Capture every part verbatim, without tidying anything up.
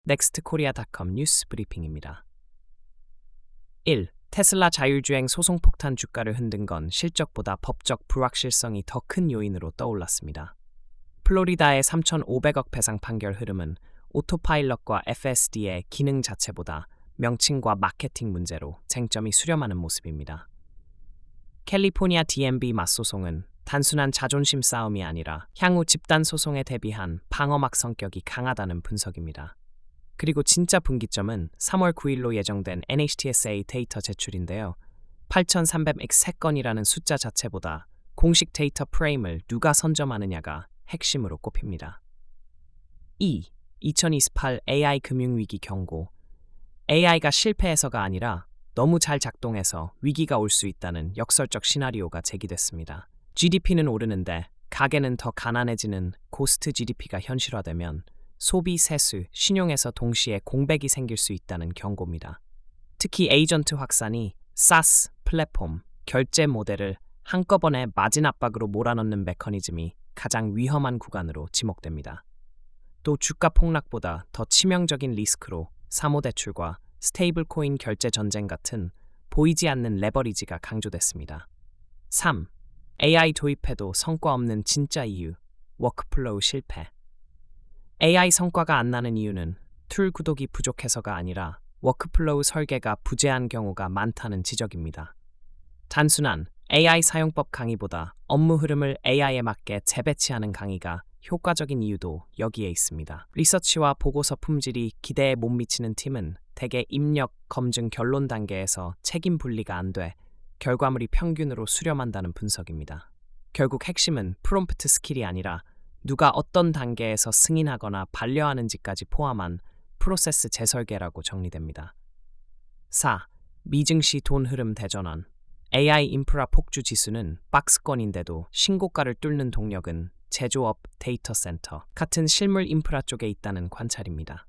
넥스트코리아닷컴 뉴스 브리핑입니다. 일. 테슬라 자율주행 소송 폭탄 주가를 흔든 건 실적보다 법적 불확실성이 더 큰 요인으로 떠올랐습니다. 플로리다의 삼천오백억 배상 판결 흐름은 오토파일럿과 에프에스디의 기능 자체보다 명칭과 마케팅 문제로 쟁점이 수렴하는 모습입니다. 캘리포니아 디엠비 맞소송은 단순한 자존심 싸움이 아니라 향후 집단 소송에 대비한 방어막 성격이 강하다는 분석입니다. 그리고 진짜 분기점은 삼월 구일로 예정된 엔에이치티에스에이 데이터 제출인데요. 팔천삼백 세 건이라는 숫자 자체보다 공식 데이터 프레임을 누가 선점하느냐가 핵심으로 꼽힙니다. 이. 이천이십팔 에이아이 금융위기 경고. 에이아이가 실패해서가 아니라 너무 잘 작동해서 위기가 올 수 있다는 역설적 시나리오가 제기됐습니다. 지디피는 오르는데 가계는 더 가난해지는 고스트 지디피가 현실화되면 소비, 세수, 신용에서 동시에 공백이 생길 수 있다는 경고입니다. 특히 에이전트 확산이 사스, 플랫폼, 결제 모델을 한꺼번에 마진 압박으로 몰아넣는 메커니즘이 가장 위험한 구간으로 지목됩니다. 또 주가 폭락보다 더 치명적인 리스크로 사모대출과 스테이블 코인 결제 전쟁 같은 보이지 않는 레버리지가 강조됐습니다. 삼. 에이아이 도입해도 성과 없는 진짜 이유, 워크플로우 실패. 에이아이 성과가 안 나는 이유는 툴 구독이 부족해서가 아니라 워크플로우 설계가 부재한 경우가 많다는 지적입니다. 단순한 에이아이 사용법 강의보다 업무 흐름을 에이아이에 맞게 재배치하는 강의가 효과적인 이유도 여기에 있습니다. 리서치와 보고서 품질이 기대에 못 미치는 팀은 대개 입력, 검증, 결론 단계에서 책임 분리가 안 돼 결과물이 평균으로 수렴한다는 분석입니다. 결국 핵심은 프롬프트 스킬이 아니라 누가 어떤 단계에서 승인하거나 반려하는지까지 포함한 프로세스 재설계라고 정리됩니다. 사. 미증시 돈 흐름 대전환. 에이아이 인프라 폭주 지수는 박스권인데도 신고가를 뚫는 동력은 제조업, 데이터 센터 같은 실물 인프라 쪽에 있다는 관찰입니다.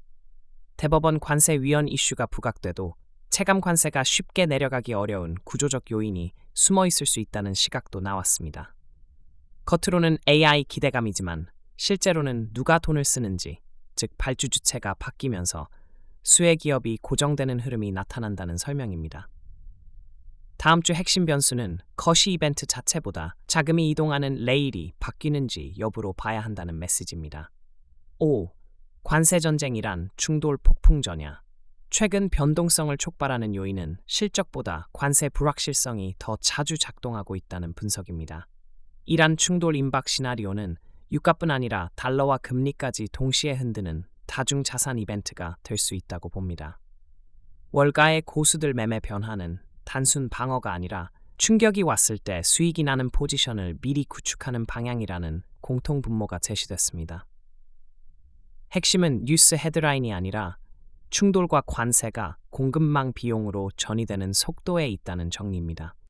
대법원 관세 위헌 이슈가 부각돼도 체감 관세가 쉽게 내려가기 어려운 구조적 요인이 숨어 있을 수 있다는 시각도 나왔습니다. 겉으로는 에이아이 기대감이지만 실제로는 누가 돈을 쓰는지, 즉 발주 주체가 바뀌면서 수혜 기업이 고정되는 흐름이 나타난다는 설명입니다. 다음 주 핵심 변수는 거시 이벤트 자체보다 자금이 이동하는 레일이 바뀌는지 여부로 봐야 한다는 메시지입니다. 오. 관세 전쟁이란 충돌 폭풍전야. 최근 변동성을 촉발하는 요인은 실적보다 관세 불확실성이 더 자주 작동하고 있다는 분석입니다. 이란 충돌 임박 시나리오는 유가뿐 아니라 달러와 금리까지 동시에 흔드는 다중자산 이벤트가 될 수 있다고 봅니다. 월가의 고수들 매매 변화는 단순 방어가 아니라 충격이 왔을 때 수익이 나는 포지션을 미리 구축하는 방향이라는 공통 분모가 제시됐습니다. 핵심은 뉴스 헤드라인이 아니라 충돌과 관세가 공급망 비용으로 전이되는 속도에 있다는 정리입니다.